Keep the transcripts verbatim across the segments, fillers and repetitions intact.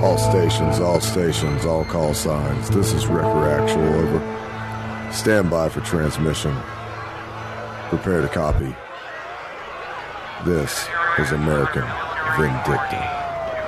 All stations, all stations, all call signs. This is Wrecker Actual, over. Stand by for transmission. Prepare to copy. This is American Vindicta.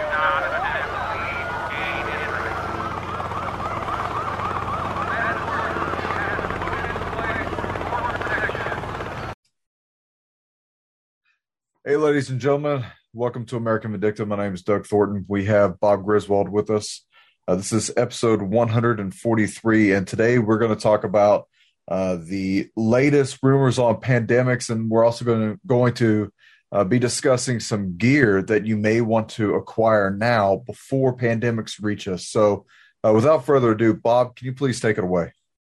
Hey, ladies and gentlemen, welcome to American Vindicta. My name is Doug Thornton. We have Bob Griswold with us. Uh, this is episode one hundred forty-three, and today we're going to talk about uh, the latest rumors on pandemics, and we're also going to, going to uh, be discussing some gear that you may want to acquire now before pandemics reach us. So uh, without further ado, Bob, can you please take it away?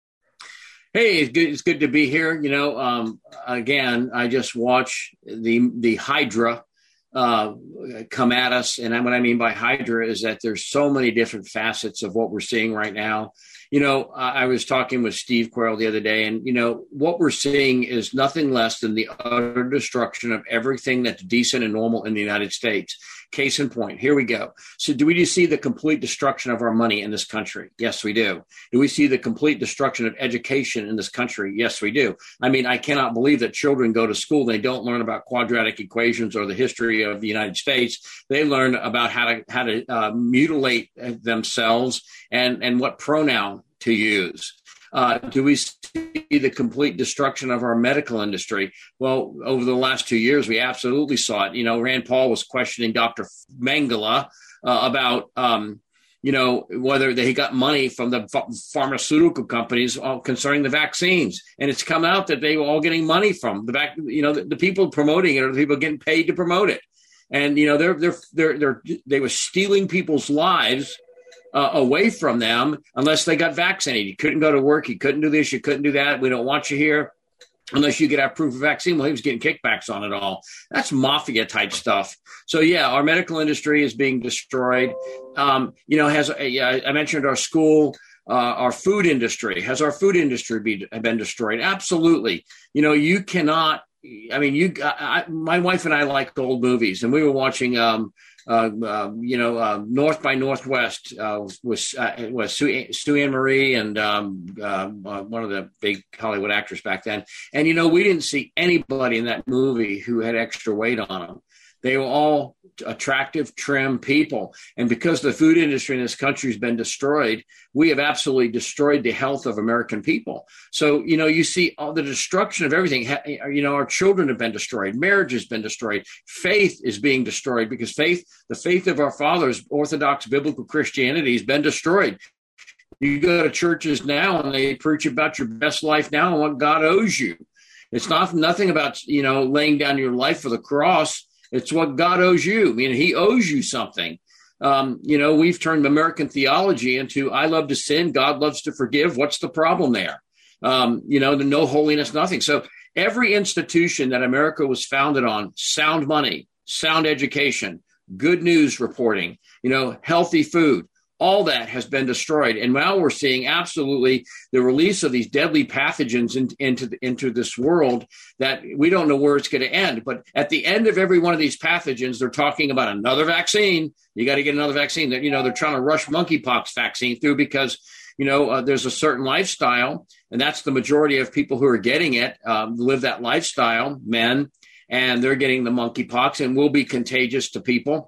Hey, it's good, it's good to be here. You know, um, again, I just watch the the Hydra uh, come at us. And what I mean by Hydra is that there's so many different facets of what we're seeing right now. You know, I was talking with Steve Quayle the other day, and, you know, what we're seeing is nothing less than the utter destruction of everything that's decent and normal in the United States. Case in point, here we go. So do we see the complete destruction of our money in this country? Yes, we do. Do we see the complete destruction of education in this country? Yes, we do. I mean, I cannot believe that children go to school. They don't learn about quadratic equations or the history of the United States. They learn about how to how to uh, mutilate themselves and, and what pronoun to use. Uh, do we see the complete destruction of our medical industry? Well, over the last two years, we absolutely saw it. You know, Rand Paul was questioning Doctor Mengele uh, about, um, you know, whether they got money from the ph- pharmaceutical companies uh, concerning the vaccines. And it's come out that they were all getting money from the back. You know, the, the people promoting it are the people getting paid to promote it. And, you know, they're, they're, they're, they're, they were stealing people's lives Uh, away from them unless they got vaccinated. You couldn't go to work. You couldn't do this. You couldn't do that. We don't want you here unless you get our proof of vaccine. Well, he was getting kickbacks on it all. That's mafia type stuff. So, yeah, our medical industry is being destroyed. Um, you know, has uh, I mentioned our school, uh, our food industry. Has our food industry be, been destroyed? Absolutely. You know, you cannot. I mean, you. I, my wife and I like old movies, and we were watching um, Uh, uh, you know, uh, North by Northwest uh, was uh, was Sue, Sue Ann Marie and um, uh, uh, one of the big Hollywood actors back then. And, you know, we didn't see anybody in that movie who had extra weight on them. They were all attractive, trim people. And because the food industry in this country has been destroyed, we have absolutely destroyed the health of American people. So, you know, you see all the destruction of everything. You know, our children have been destroyed. Marriage has been destroyed. Faith is being destroyed because faith, the faith of our fathers, Orthodox biblical Christianity, has been destroyed. You go to churches now and they preach about your best life now and what God owes you. It's not nothing about, you know, laying down your life for the cross. It's what God owes you. I mean, he owes you something. Um, you know, we've turned American theology into I love to sin, God loves to forgive. What's the problem there? Um, you know, the no holiness, nothing. So every institution that America was founded on, sound money, sound education, good news reporting, you know, healthy food, all that has been destroyed. And now we're seeing absolutely the release of these deadly pathogens in, into, the, into this world that we don't know where it's going to end. But at the end of every one of these pathogens, they're talking about another vaccine. You got to get another vaccine. That, you know, they're trying to rush monkeypox vaccine through because, you know, uh, there's a certain lifestyle, and that's the majority of people who are getting it, um, live that lifestyle, men, and they're getting the monkeypox and will be contagious to people.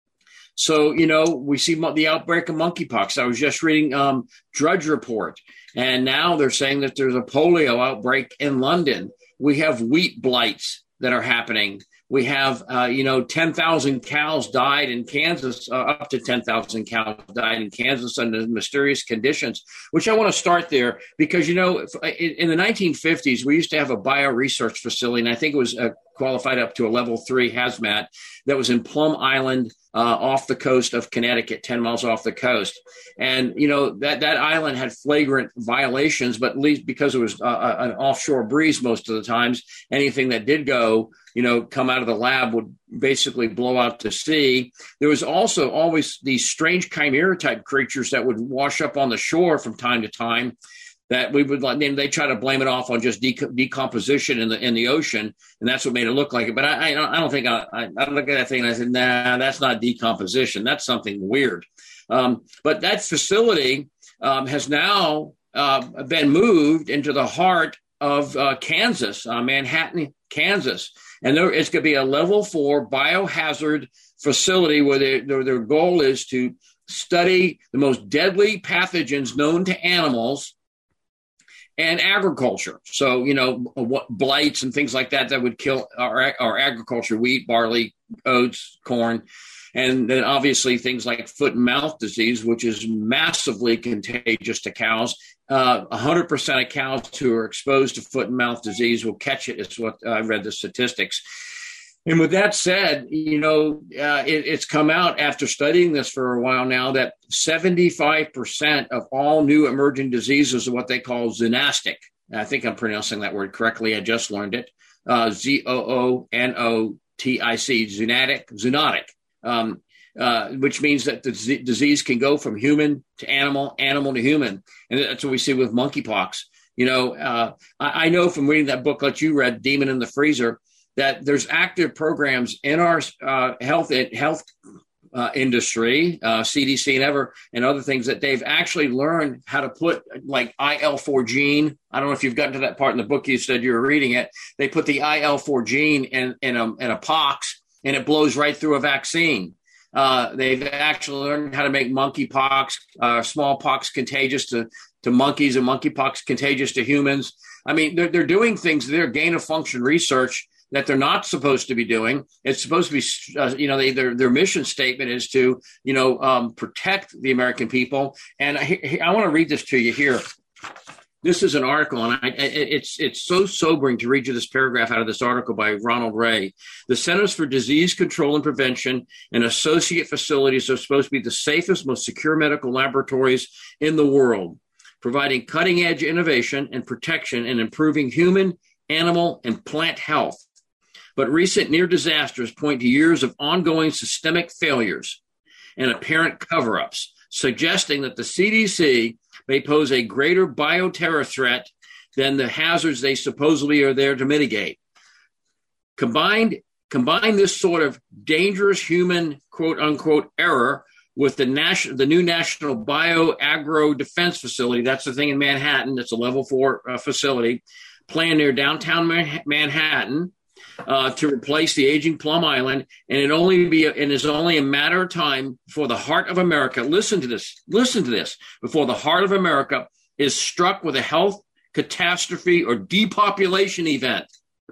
So, you know, we see the outbreak of monkeypox. I was just reading um, Drudge Report, and now they're saying that there's a polio outbreak in London. We have wheat blights that are happening. We have, uh, you know, ten thousand cows died in Kansas, uh, up to ten thousand cows died in Kansas under mysterious conditions, which I want to start there because, you know, in, in the nineteen fifties, we used to have a bioresearch facility, and I think it was uh, qualified up to a level three hazmat that was in Plum Island, uh, off the coast of Connecticut, ten miles off the coast. And, you know, that, that island had flagrant violations, but at least because it was uh, an offshore breeze most of the times, anything that did go, you know, come out of the lab would basically blow out to sea. There was also always these strange chimera type creatures that would wash up on the shore from time to time that we would like, they try to blame it off on just de- decomposition in the in the ocean, and that's what made it look like it. But I, I don't, I don't think I, I, I look at that thing and I said, nah, that's not decomposition. That's something weird. Um, but that facility um, has now uh, been moved into the heart of uh, Kansas, uh, Manhattan, Kansas, and there it's going to be a level four biohazard facility where they, their their goal is to study the most deadly pathogens known to animals and agriculture. So, you know, what blights and things like that that would kill our, our agriculture, wheat, barley, oats, corn. And then obviously things like foot and mouth disease, which is massively contagious to cows. Uh, one hundred percent of cows who are exposed to foot and mouth disease will catch it, is what I read the statistics. And with that said, you know, uh, it, it's come out after studying this for a while now that seventy-five percent of all new emerging diseases are what they call zoonastic. I think I'm pronouncing that word correctly. I just learned it. Uh, Z O O N O T I C, zoonotic, zoonotic, um, uh, which means that the z- disease can go from human to animal, animal to human. And that's what we see with monkeypox. You know, uh, I, I know from reading that booklet you read, Demon in the Freezer, that there's active programs in our uh, health health uh, industry, uh, C D C and ever, and other things that they've actually learned how to put like I L four gene. I don't know if you've gotten to that part in the book. You said you were reading it. They put the I L four gene in, in, a, in a pox, and it blows right through a vaccine. Uh, they've actually learned how to make monkeypox, uh, smallpox contagious to, to monkeys and monkeypox contagious to humans. I mean, they're, they're doing things, they're gain of function research that they're not supposed to be doing. It's supposed to be, uh, you know, they, their their mission statement is to, you know, um, protect the American people. And I, I want to read this to you here. This is an article, and I, it's it's so sobering to read you this paragraph out of this article by Ronald Ray. The Centers for Disease Control and Prevention and associate facilities are supposed to be the safest, most secure medical laboratories in the world, providing cutting-edge innovation and protection and improving human, animal, and plant health. But recent near disasters point to years of ongoing systemic failures and apparent cover-ups, suggesting that the C D C may pose a greater bioterror threat than the hazards they supposedly are there to mitigate. Combined, combine this sort of dangerous human, quote-unquote, error with the, national, the new National Bio-Agro Defense Facility. That's the thing in Manhattan. It's a level four uh, facility planned near downtown Man- Manhattan. Uh, to replace the aging Plum Island, and it only be and is only a matter of time before the heart of America. Listen to this. Listen to this. Before the heart of America is struck with a health catastrophe or depopulation event,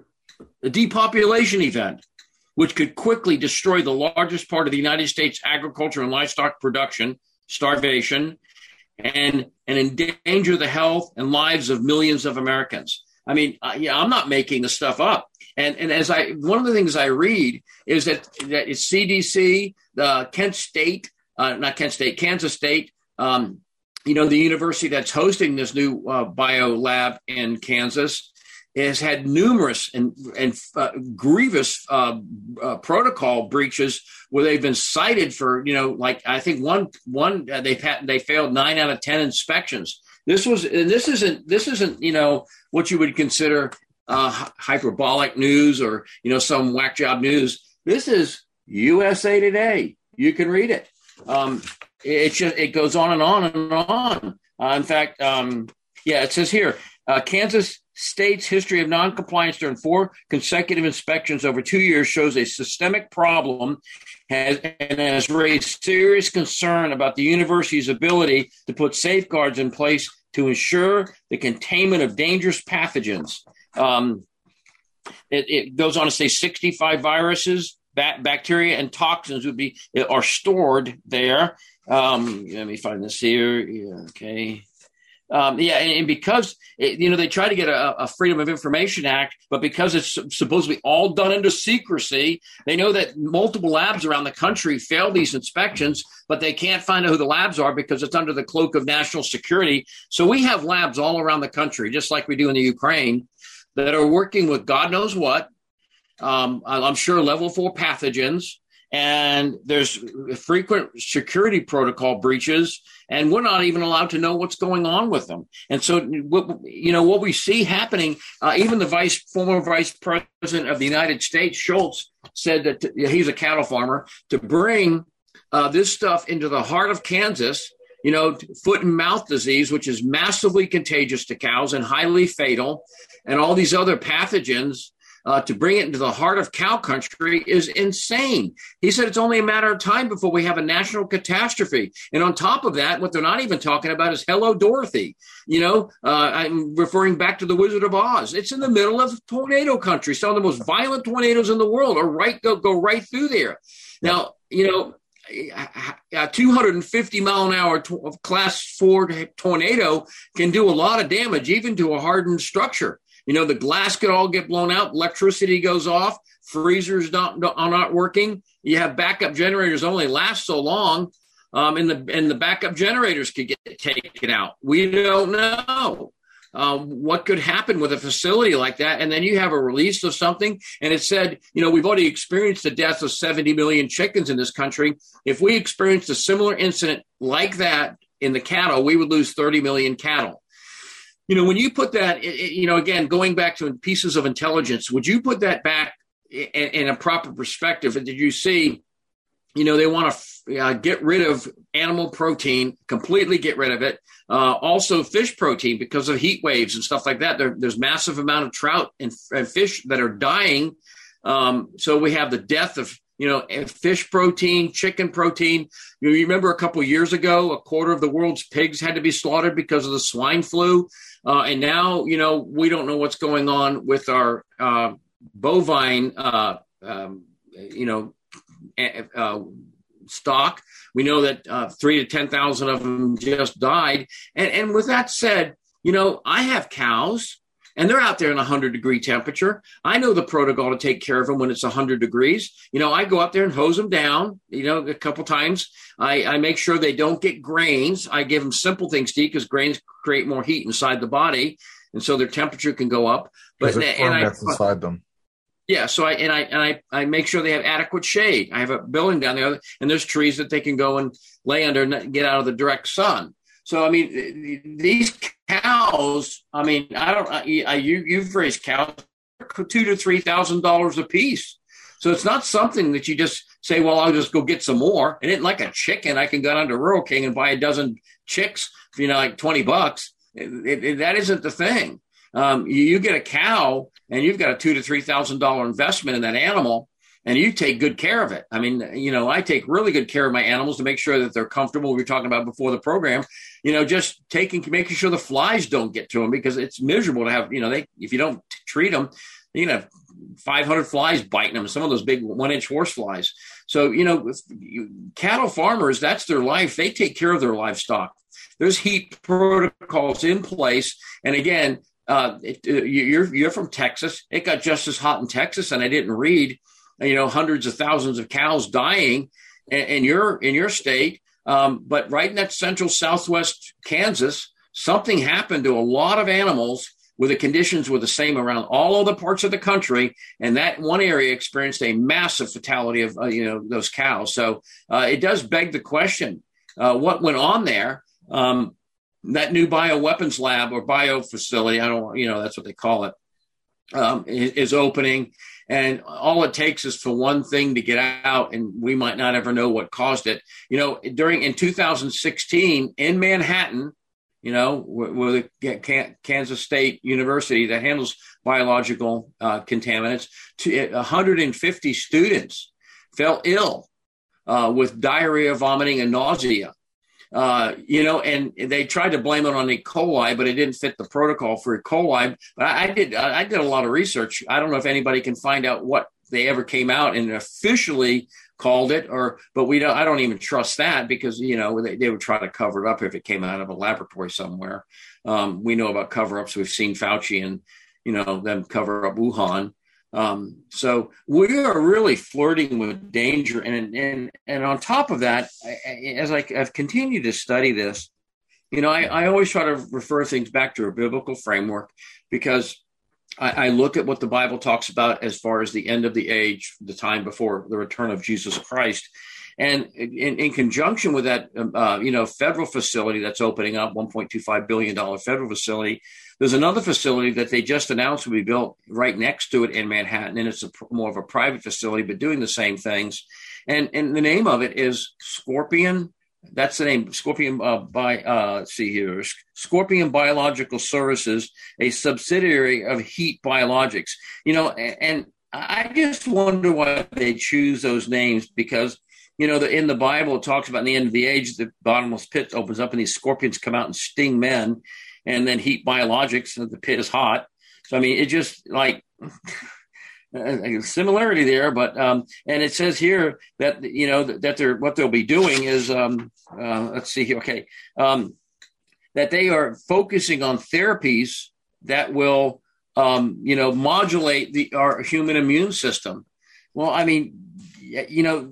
a depopulation event, which could quickly destroy the largest part of the United States agriculture and livestock production, starvation, and and endanger the health and lives of millions of Americans. I mean, uh, yeah, I'm not making this stuff up. And and as I, one of the things I read is that, that it's C D C, the Kent State, uh, not Kent State, Kansas State, um, you know, the university that's hosting this new uh, bio lab in Kansas has had numerous and, and uh, grievous uh, uh, protocol breaches where they've been cited for, you know, like I think one, one uh, they've had, they failed nine out of ten inspections. This was, and this isn't, this isn't, you know, what you would consider uh, hyperbolic news or, you know, some whack job news. This is U S A Today. You can read it. Um, it just, it goes on and on and on. Uh, in fact, um, yeah, it says here, uh, Kansas State's history of noncompliance during four consecutive inspections over two years shows a systemic problem has, and has raised serious concern about the university's ability to put safeguards in place to ensure the containment of dangerous pathogens. Um, it, it goes on to say sixty-five viruses, ba- bacteria, and toxins would be are stored there. Um, let me find this here. Yeah, okay. Um, yeah, and, and because, it, you know, they try to get a, a Freedom of Information Act, but because it's supposedly all done under secrecy, they know that multiple labs around the country fail these inspections, but they can't find out who the labs are because it's under the cloak of national security. So we have labs all around the country, just like we do in the Ukraine, that are working with God knows what. Um, I'm sure level four pathogens. and there's frequent security protocol breaches, and we're not even allowed to know what's going on with them. And so, you know, what we see happening, uh, even the vice former vice president of the United States, Schultz, said that to, he's a cattle farmer, to bring uh, this stuff into the heart of Kansas, you know, foot and mouth disease, which is massively contagious to cows and highly fatal, and all these other pathogens. Uh, to bring it into the heart of cow country is insane. He said it's only a matter of time before we have a national catastrophe. And on top of that, what they're not even talking about is Hello, Dorothy. You know, uh, I'm referring back to the Wizard of Oz. It's in the middle of tornado country. Some of the most violent tornadoes in the world are right go, go right through there. Now, you know, a two hundred fifty mile an hour to- class four tornado can do a lot of damage, even to a hardened structure. You know, the glass could all get blown out. Electricity goes off. Freezers not, are not working. You have backup generators only last so long. Um, and the and the backup generators could get taken out. We don't know um, what could happen with a facility like that. And then you have a release of something. And it said, you know, we've already experienced the death of seventy million chickens in this country. If we experienced a similar incident like that in the cattle, we would lose thirty million cattle. You know, when you put that, you know, again, going back to pieces of intelligence, would you put that back in, in a proper perspective? And did you see, you know, they want to uh, get rid of animal protein, completely get rid of it. Uh, also fish protein because of heat waves and stuff like that. There, there's massive amount of trout and, and fish that are dying. Um, so we have the death of, you know, fish protein, chicken protein. You remember a couple of years ago, a quarter of the world's pigs had to be slaughtered because of the swine flu. Uh, and now, you know, we don't know what's going on with our uh, bovine, uh, um, you know, uh, stock. We know that uh, three to ten thousand of them just died. And, and with that said, you know, I have cows. And they're out there in a hundred degree temperature. I know the protocol to take care of them when it's a hundred degrees. You know, I go out there and hose them down, you know, a couple times. I, I make sure they don't get grains. I give them simple things to eat because grains create more heat inside the body. And so their temperature can go up. But and, and I, inside them. Yeah. So I, and I, and I, I make sure they have adequate shade. I have a building down there and there's trees that they can go and lay under and get out of the direct sun. So, I mean, these cows, I mean, I don't, I, you, you've raised cows, two to three thousand dollars a piece. So it's not something that you just say, well, I'll just go get some more. It isn't like a chicken. I can go down to Rural King and buy a dozen chicks for, you know, like twenty bucks. It, it, that isn't the thing. Um, you, you get a cow and you've got a two to three thousand dollar investment in that animal. And you take good care of it. I mean, you know, I take really good care of my animals to make sure that they're comfortable. We were talking about before the program, you know, just taking, making sure the flies don't get to them because it's miserable to have, you know, they, if you don't treat them, you can have five hundred flies biting them, some of those big one inch horse flies. So, you know, with you, cattle farmers, that's their life. They take care of their livestock. There's heat protocols in place. And again, uh, it, you're, you're from Texas. It got just as hot in Texas. And I didn't read, you know, hundreds of thousands of cows dying in, in your in your state. Um, but right in that central southwest Kansas, something happened to a lot of animals where the conditions were the same around all other parts of the country. And that one area experienced a massive fatality of, uh, you know, those cows. So uh, it does beg the question, uh, what went on there? Um, that new bioweapons lab or bio facility, I don't, you know, that's what they call it, um, is, is opening. And all it takes is for one thing to get out, and we might not ever know what caused it. You know, during in two thousand sixteen in Manhattan, you know, with the Kansas State University that handles biological uh, contaminants, to one hundred fifty students fell ill uh, with diarrhea, vomiting, and nausea. Uh, you know, and they tried to blame it on E. coli, but it didn't fit the protocol for E. coli. But I, I did, I did a lot of research. I don't know if anybody can find out what they ever came out and officially called it, or, but we don't, I don't even trust that because, you know, they, they would try to cover it up if it came out of a laboratory somewhere. Um, we know about cover-ups. We've seen Fauci and, you know, them cover up Wuhan. Um, so we are really flirting with danger. And, and, and on top of that, as I, I've continued to study this, you know, I, I always try to refer things back to a biblical framework because I, I look at what the Bible talks about as far as the end of the age, the time before the return of Jesus Christ. And in, in conjunction with that, uh, you know, federal facility that's opening up, one point two five billion dollars federal facility, there's another facility that they just announced will be built right next to it in Manhattan. And it's a, more of a private facility, but doing the same things. And, and the name of it is Scorpion. That's the name, Scorpion, uh, by, uh, let's see here, Scorpion Biological Services, a subsidiary of Heat Biologics. You know, and, and I just wonder why they choose those names, because you know, the, in the Bible, it talks about in the end of the age, the bottomless pit opens up and these scorpions come out and sting men, and then Heat Biologics, so the pit is hot. So, I mean, it just like a similarity there. But, um, and it says here that, you know, that, that they're, what they'll be doing is, um, uh, let's see here. Okay. Um, that they are focusing on therapies that will, um, you know, modulate the, our human immune system. Well, I mean, you know,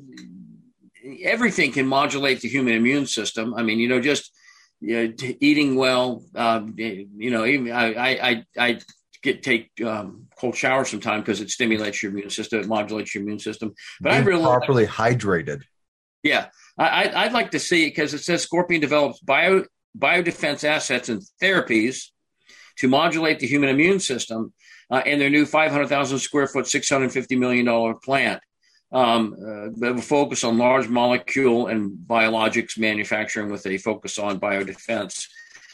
everything can modulate the human immune system. I mean, you know, just you know, t- eating well, um, you know, even I, I, I get take um, cold showers sometimes because it stimulates your immune system, it modulates your immune system. But Being I really properly hydrated. Yeah, I, I'd like to see it because it says Scorpion develops bio biodefense assets and therapies to modulate the human immune system uh, in their new five hundred thousand square foot, six hundred fifty million dollars plant. Um, uh, that will focus on large molecule and biologics manufacturing with a focus on biodefense.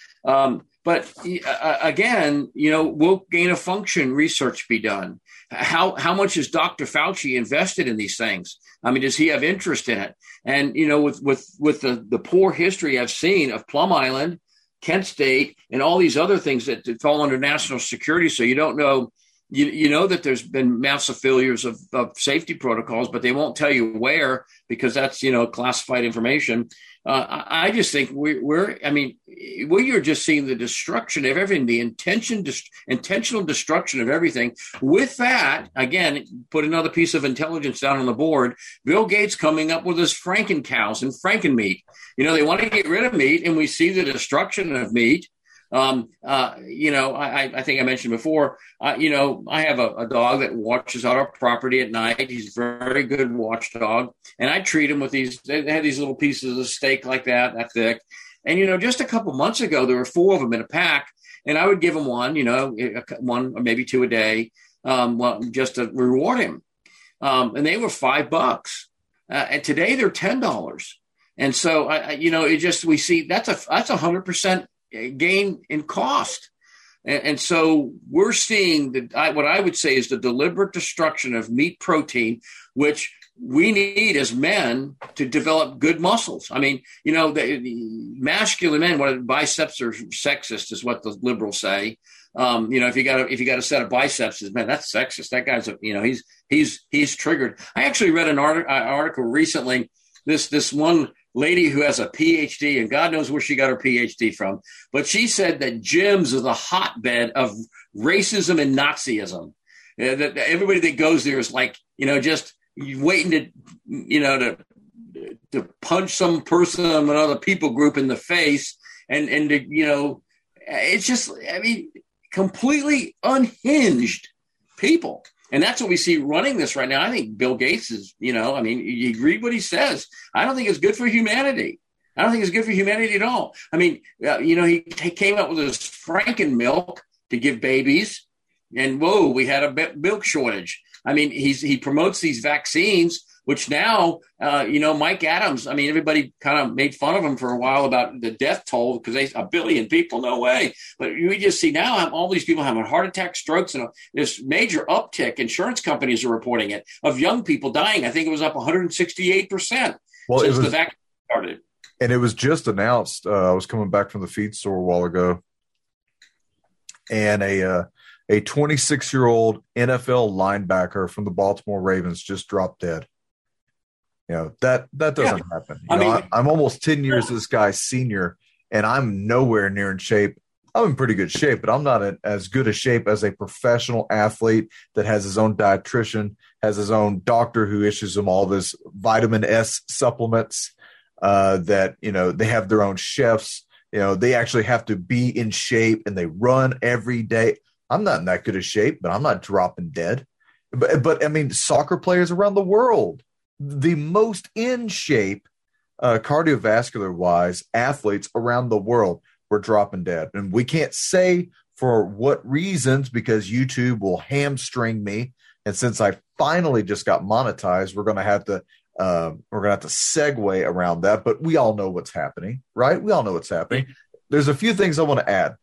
Um, but uh, again, you know, will gain of function research be done? How how much is Doctor Fauci invested in these things? I mean, does he have interest in it? And you know, with with with the the poor history I've seen of Plum Island, Kent State, and all these other things that, that fall under national security, so you don't know. You, you know that there's been massive failures of, of safety protocols, but they won't tell you where because that's, you know, classified information. Uh, I, I just think we, we're, I mean, we are just seeing the destruction of everything, the intention, dest- intentional destruction of everything. With that, again, put another piece of intelligence down on the board. Bill Gates coming up with his Franken cows and Franken meat. You know, they want to get rid of meat, and we see the destruction of meat. Um, uh, you know, I, I think I mentioned before, uh, you know, I have a, a dog that watches out our property at night. He's a very good watchdog. And I treat him with these, they had these little pieces of steak like that, that thick. And, you know, just a couple months ago, there were four of them in a pack. And I would give him one, you know, one or maybe two a day, um, well, just to reward him. Um, and they were five bucks. Uh, and today they're ten dollars. And so, I, you know, it just, we see that's a, that's a hundred percent gain in cost. And, and so we're seeing the, I, what I would say is the deliberate destruction of meat protein, which we need as men to develop good muscles. I mean, you know, the, the masculine men, what biceps are sexist is what the liberals say. Um, you know, if you got a, if you got a set of biceps, man, that's sexist. That guy's, a, you know, he's, he's, he's triggered. I actually read an art, uh, article recently, this, this one lady who has a P H D, and God knows where she got her P H D from, but she said that gyms are the hotbed of racism and Nazism. Uh, that everybody that goes there is like, you know, just waiting to, you know, to to punch some person, another people group in the face, and and to, you know, it's just, I mean, completely unhinged people. And that's what we see running this right now. I think Bill Gates is, you know, I mean, you read what he says. I don't think it's good for humanity. I don't think it's good for humanity at all. I mean, uh, you know, he, he came up with this Franken milk to give babies. And whoa, we had a milk shortage. I mean, he's he promotes these vaccines, which now, uh, you know, Mike Adams, I mean, everybody kind of made fun of him for a while about the death toll because they a billion people, no way. But we just see now all these people having heart attacks, strokes, and this major uptick. Insurance companies are reporting it of young people dying. I think it was up one hundred sixty-eight percent well, since was, the vaccine started. And it was just announced. Uh, I was coming back from the feed store a while ago, and a uh, a twenty-six-year-old N F L linebacker from the Baltimore Ravens just dropped dead. You know, that, that doesn't yeah. happen. You I know, mean, I, I'm almost ten years this guy's senior, and I'm nowhere near in shape. I'm in pretty good shape, but I'm not in as good a shape as a professional athlete that has his own dietitian, has his own doctor who issues him all this vitamin S supplements, uh, that, you know, they have their own chefs. You know, they actually have to be in shape, and they run every day. I'm not in that good of shape, but I'm not dropping dead. But, but I mean, soccer players around the world, the most in shape, uh, cardiovascular wise athletes around the world were dropping dead. And we can't say for what reasons, because YouTube will hamstring me. And since I finally just got monetized, we're going to have to, uh, we're going to have to segue around that. But we all know what's happening, right? We all know what's happening. There's a few things I want to add.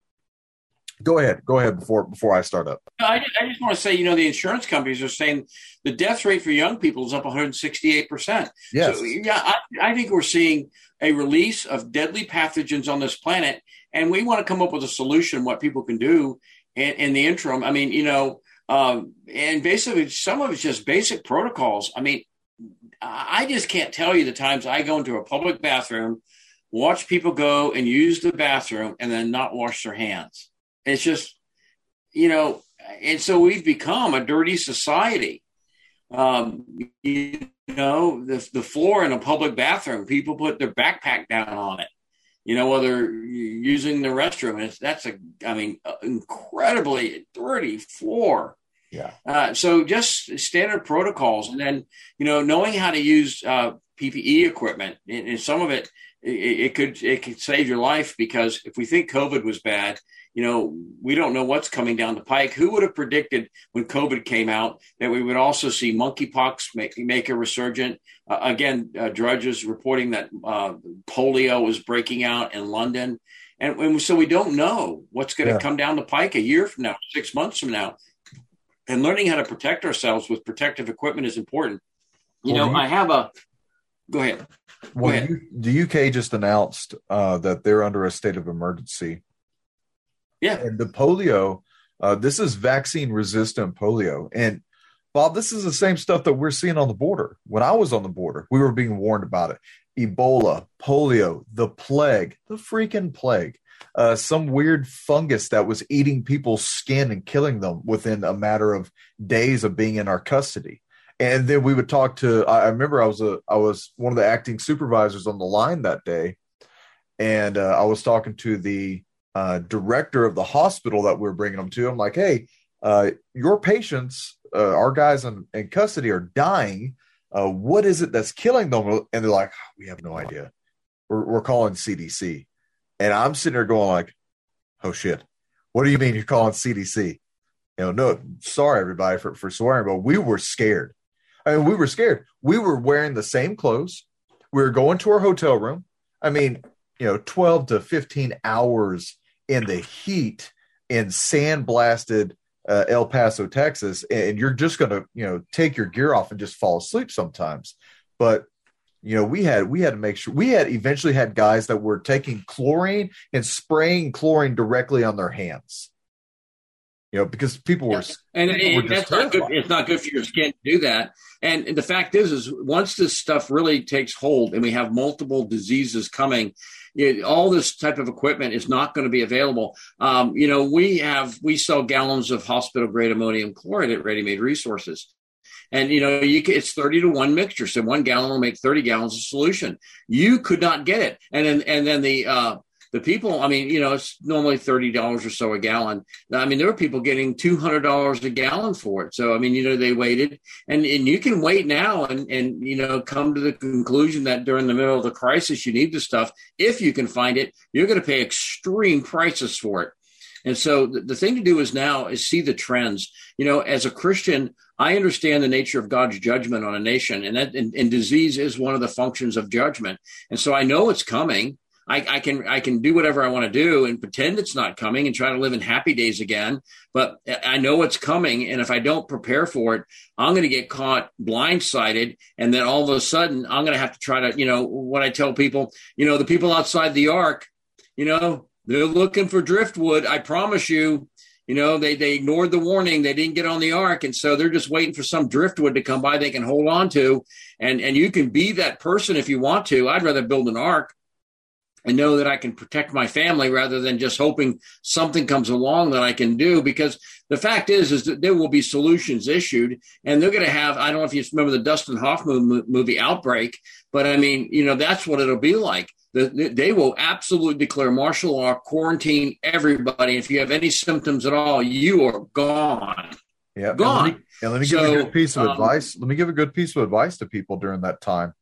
Go ahead. Go ahead before before I start up. I, I just want to say, you know, the insurance companies are saying the death rate for young people is up one hundred sixty-eight percent. Yes. So, yeah, I, I think we're seeing a release of deadly pathogens on this planet, and we want to come up with a solution, what people can do in, in the interim. I mean, you know, um, and basically some of it's just basic protocols. I mean, I just can't tell you the times I go into a public bathroom, watch people go and use the bathroom and then not wash their hands. It's just, you know, and so we've become a dirty society. Um, you know, the, the floor in a public bathroom, people put their backpack down on it, you know, while they're using the restroom. And it's, that's a, I mean, incredibly dirty floor. Yeah. Uh, so just standard protocols. And then, you know, knowing how to use uh, P P E equipment, and, and some of it, it, it could, it could save your life, because if we think COVID was bad, you know, we don't know what's coming down the pike. Who would have predicted when COVID came out that we would also see monkeypox make, make a resurgent? Uh, again, uh, Drudge is reporting that uh, polio is breaking out in London. And, and so we don't know what's going to yeah. come down the pike a year from now, six months from now. And learning how to protect ourselves with protective equipment is important. You well, know, you, I have a – go ahead. Go well, ahead. You, the U K just announced uh, that they're under a state of emergency. Yeah. And the polio, uh, this is vaccine-resistant polio. And, Bob, this is the same stuff that we're seeing on the border. When I was on the border, we were being warned about it. Ebola, polio, the plague, the freaking plague, uh, some weird fungus that was eating people's skin and killing them within a matter of days of being in our custody. And then we would talk to – I remember I was a I was one of the acting supervisors on the line that day, and uh, I was talking to the – Uh, director of the hospital that we're bringing them to. I'm like, hey, uh, your patients, uh, our guys in, in custody are dying. Uh, what is it that's killing them? And they're like, oh, we have no idea. We're, we're calling C D C. And I'm sitting there going like, oh shit, what do you mean you're calling C D C? You know, no, sorry everybody for, for swearing, but we were scared. I mean, we were scared. We were wearing the same clothes. We were going to our hotel room. I mean, you know, twelve to fifteen hours in the heat in sandblasted uh, El Paso, Texas, and you're just going to, you know, take your gear off and just fall asleep sometimes. But, you know, we had, we had to make sure we had eventually had guys that were taking chlorine and spraying chlorine directly on their hands, you know, because people were, and, people and were that's not good. It's not good for your skin to do that. And the fact is, is once this stuff really takes hold and we have multiple diseases coming, it, all this type of equipment is not going to be available. Um, you know, we have, we sell gallons of hospital grade ammonium chloride at Ready Made Resources. And, you know, you can, it's thirty to one mixture. So one gallon will make thirty gallons of solution. You could not get it. And then, and then the, uh, the people, I mean, you know, it's normally thirty dollars or so a gallon. I mean, there were people getting two hundred dollars a gallon for it. So, I mean, you know, they waited, and, and you can wait now and, and, you know, come to the conclusion that during the middle of the crisis, you need the stuff. If you can find it, you're going to pay extreme prices for it. And so the, the thing to do is now is see the trends. You know, as a Christian, I understand the nature of God's judgment on a nation, and that and, and disease is one of the functions of judgment. And so I know it's coming. I, I can I can do whatever I want to do and pretend it's not coming and try to live in happy days again. But I know it's coming. And if I don't prepare for it, I'm going to get caught blindsided. And then all of a sudden, I'm going to have to try to, you know, what I tell people, you know, the people outside the ark, you know, they're looking for driftwood. I promise you, you know, they, they ignored the warning. They didn't get on the ark. And so they're just waiting for some driftwood to come by they can hold on to. And, and you can be that person if you want to. I'd rather build an ark and know that I can protect my family rather than just hoping something comes along that I can do. Because the fact is, is that there will be solutions issued, and they're going to have, I don't know if you remember the Dustin Hoffman movie Outbreak, but I mean, you know, that's what it'll be like. the, they will absolutely declare martial law, quarantine everybody. If you have any symptoms at all, you are gone. Yeah, gone. And let me, and let me so, give a good piece of um, advice. Let me give a good piece of advice to people during that time.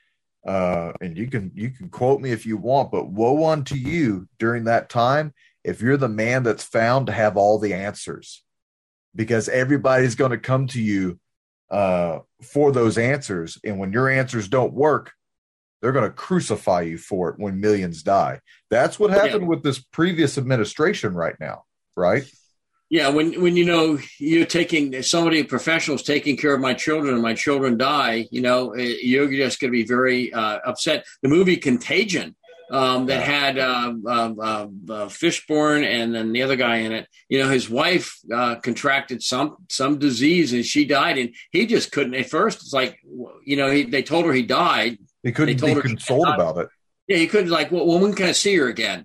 Uh, and you can you can quote me if you want, but woe unto you during that time if you're the man that's found to have all the answers, because everybody's going to come to you uh, for those answers, and when your answers don't work, they're going to crucify you for it when millions die. That's what happened yeah. with this previous administration right now, right? Yeah, when when you know you're taking somebody professional is taking care of my children and my children die, you know, you're just going to be very uh, upset. The movie Contagion um, that yeah. had uh, uh, uh, uh, Fishburne and then the other guy in it, you know, his wife uh, contracted some some disease and she died, and he just couldn't. At first, it's like, you know, he, they told her he died. He couldn't be consoled about it. Yeah, he couldn't like, well, when can I see her again?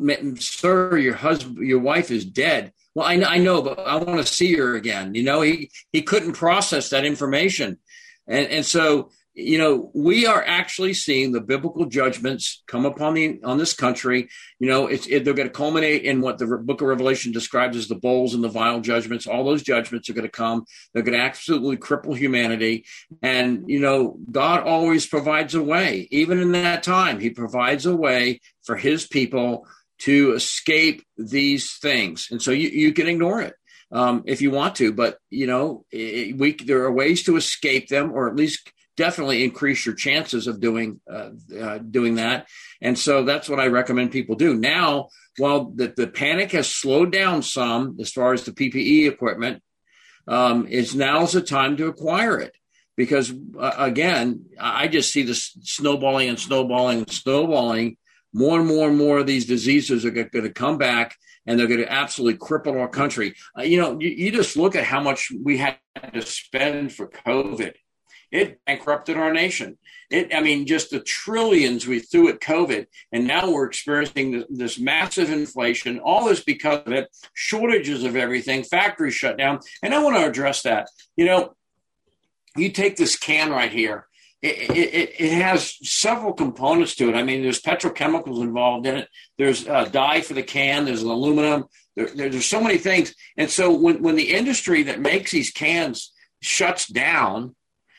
Sir, your husband, your wife is dead. Well, I, I know, but I want to see her again. You know, he, he couldn't process that information. And, and so, you know, we are actually seeing the biblical judgments come upon the on this country. You know, it's it, they're going to culminate in what the book of Revelation describes as the bowls and the vial judgments. All those judgments are going to come. They're going to absolutely cripple humanity. And, you know, God always provides a way. Even in that time, he provides a way for his people to escape these things. And so you, you can ignore it um, if you want to. But, you know, it, we there are ways to escape them, or at least definitely increase your chances of doing uh, uh, doing that. And so that's what I recommend people do. Now, while the, the panic has slowed down some as far as the P P E equipment, um, is now's the time to acquire it. Because, uh, again, I just see this snowballing and snowballing and snowballing. More and more and more of these diseases are going to come back, and they're going to absolutely cripple our country. Uh, you know, you, you just look at how much we had to spend for COVID. It bankrupted our nation. It, I mean, just the trillions we threw at COVID, and now we're experiencing this, this massive inflation, all this because of it, shortages of everything, factories shut down. And I want to address that. You know, you take this can right here. It, it, it has several components to it. I mean, there's petrochemicals involved in it. There's a dye for the can. There's aluminum. There, there, there's so many things. And so when, when the industry that makes these cans shuts down,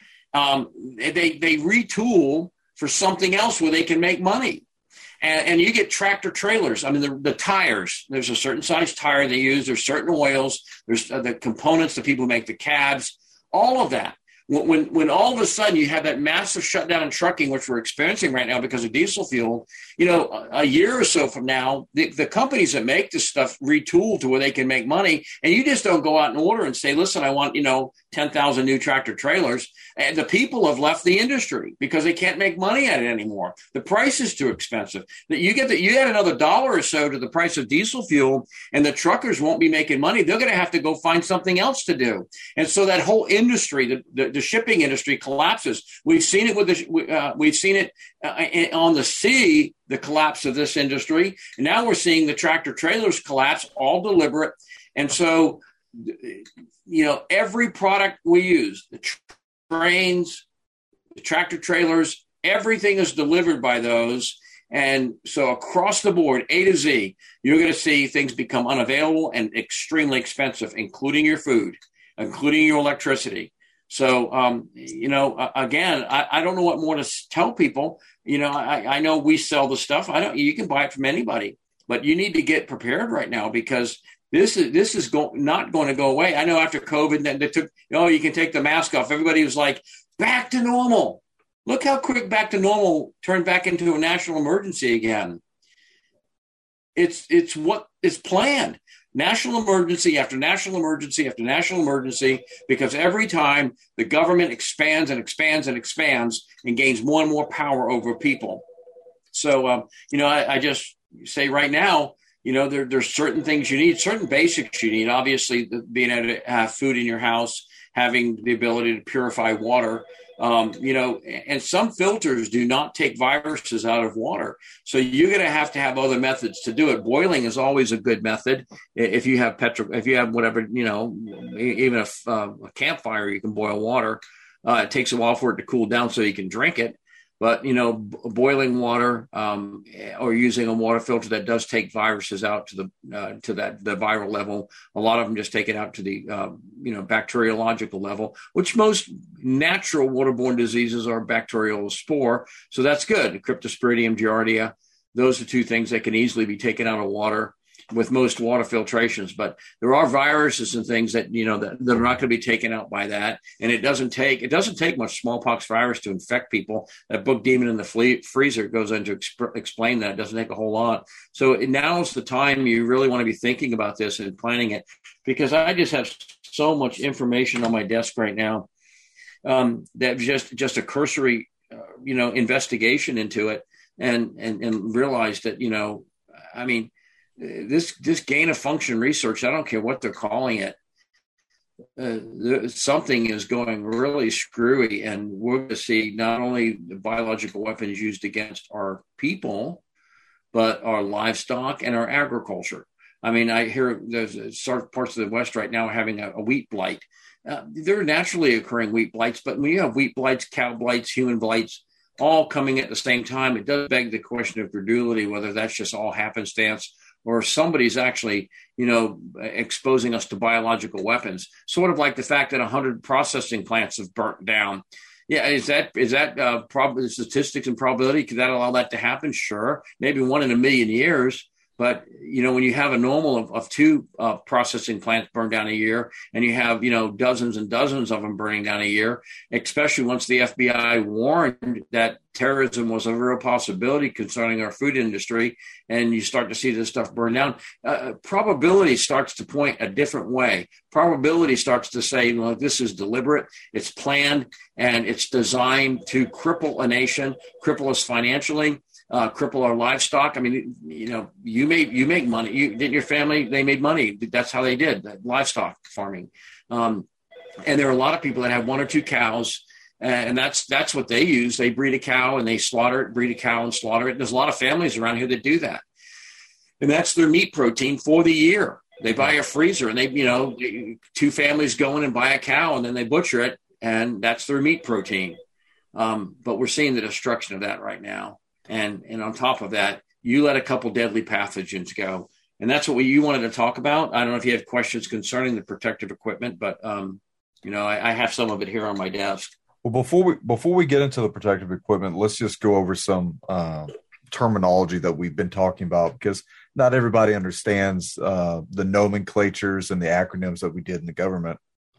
um, they, they retool for something else where they can make money. And, and you get tractor trailers. I mean, the, the tires, there's a certain size tire they use. There's certain oils. There's uh, the components, the people who make the cabs, all of that. When, when all of a sudden you have that massive shutdown in trucking, which we're experiencing right now because of diesel fuel, you know, a, a year or so from now, the, the companies that make this stuff retool to where they can make money. And you just don't go out and order and say, listen, I want, you know, ten thousand new tractor trailers. And the people have left the industry because they can't make money at it anymore. The price is too expensive. That you get that you add another dollar or so to the price of diesel fuel, and the truckers won't be making money. They're going to have to go find something else to do. And so that whole industry, the, the, the shipping industry collapses. We've seen it with the, uh, we've seen it uh, on the sea, the collapse of this industry. And now we're seeing the tractor trailers collapse, all deliberate. And so, you know, every product we use, the trains, the tractor trailers, everything is delivered by those. And so across the board, A to Z, you're going to see things become unavailable and extremely expensive, including your food, including your electricity. So, um, you know, uh, again, I, I don't know what more to tell people. You know, I, I know we sell the stuff. I don't. You can buy it from anybody, but you need to get prepared right now because this is this is go, not going to go away. I know after COVID, then they took, oh, you can take the mask off. Everybody was like, back to normal. Look how quick back to normal turned back into a national emergency again. It's it's what is planned. National emergency after national emergency after national emergency, because every time the government expands and expands and expands and gains more and more power over people. So, um, you know, I, I just say right now, you know, there, there's certain things you need, certain basics you need. Obviously, the, being able to have food in your house, having the ability to purify water, um, you know, and some filters do not take viruses out of water. So you're going to have to have other methods to do it. Boiling is always a good method. If you have petro, if you have whatever, you know, even a, uh, a campfire, you can boil water. Uh, it takes a while for it to cool down so you can drink it. But, you know, b- boiling water um, or using a water filter that does take viruses out to the uh, to that the viral level. A lot of them just take it out to the, uh, you know, bacteriological level, which most natural waterborne diseases are bacterial or spore. So that's good. Cryptosporidium, Giardia, those are two things that can easily be taken out of water with most water filtrations. But there are viruses and things that, you know, that, that are not going to be taken out by that. And it doesn't take, it doesn't take much smallpox virus to infect people. That book Demon in the Fle- Freezer goes into exp- explain that. It doesn't take a whole lot. So now's the time you really want to be thinking about this and planning it, because I just have so much information on my desk right now um, that just, just a cursory, uh, you know, investigation into it and, and, and realized that, you know, I mean, This this gain of function research, I don't care what they're calling it, uh, something is going really screwy, and we're going to see not only the biological weapons used against our people, but our livestock and our agriculture. I mean, I hear there's certain parts of the West right now having a, a wheat blight. Uh, they're naturally occurring wheat blights, but when you have wheat blights, cow blights, human blights, all coming at the same time, it does beg the question of credulity, whether that's just all happenstance or somebody's actually, you know, exposing us to biological weapons, sort of like the fact that one hundred processing plants have burnt down. Yeah, is that is that uh, prob- statistics and probability? Could that allow that to happen? Sure, maybe one in a million years. But, you know, when you have a normal of, of two uh, processing plants burned down a year, and you have, you know, dozens and dozens of them burning down a year, especially once the F B I warned that terrorism was a real possibility concerning our food industry, and you start to see this stuff burn down, uh, probability starts to point a different way. Probability starts to say, well, this is deliberate, it's planned, and it's designed to cripple a nation, cripple us financially, Uh, cripple our livestock. I mean, you know, you made you make money. You did your family; they made money. That's how they did livestock farming. Um, and there are a lot of people that have one or two cows, and that's that's what they use. They breed a cow and they slaughter it, breed a cow and slaughter it. And there's a lot of families around here that do that, and that's their meat protein for the year. They buy a freezer, and they, you know, two families go in and buy a cow, and then they butcher it, and that's their meat protein. Um, but we're seeing the destruction of that right now. And and on top of that, you let a couple deadly pathogens go. And that's what we, you wanted to talk about. I don't know if you have questions concerning the protective equipment, but, um, you know, I, I have some of it here on my desk. Well, before we before we get into the protective equipment, let's just go over some uh, terminology that we've been talking about, because not everybody understands uh, the nomenclatures and the acronyms that we did in the government.